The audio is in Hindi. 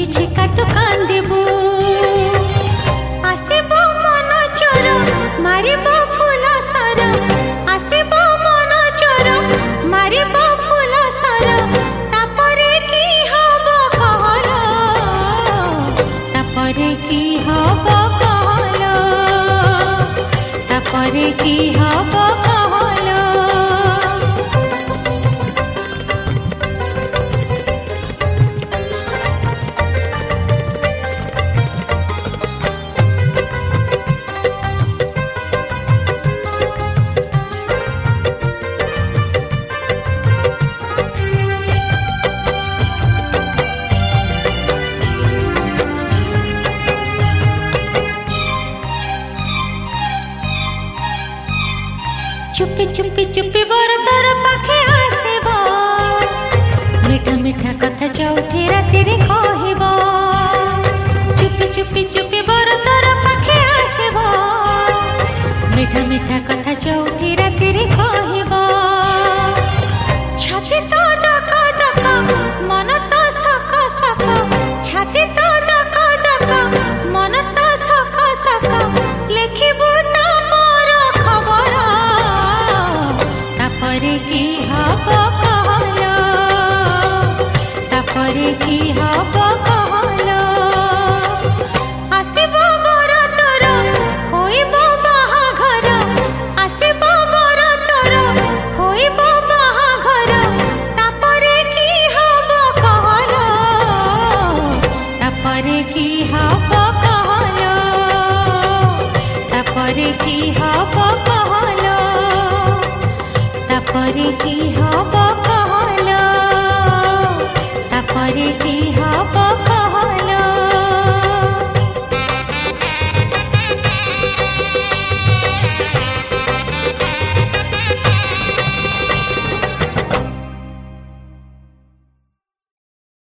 छिका तू कांदेबू आसेबो मन चोर मारिबो फूल सर आसेबो मन चोर मारिबो फूल सर तापरे की हबो कहलो तापरे की हबो कहलो तापरे की हबो कहलो चुपी चुपी चुपी बर तोर पाखे आसेबो मीठा मीठा कथा चौथी राति रे कहबो चुपी चुपी चुपी बर तोर पाखे आसेबो मीठा मीठा कथा चौथी राति रे कहबो छाती तो दक दक मन तो सक सक छाती तो दक दक मन तो सक सक लिखिबो तो मोर खबर तापरे की हबो कहलो तापरे की हबो कहलो आसेबो बर तोर होइबो बाहाघर आसेबो बर तोर होइबो बाहाघर तापरे की हबो कहलो तापरे की हबो कहलो तापरे की हबो कहलो तापरे की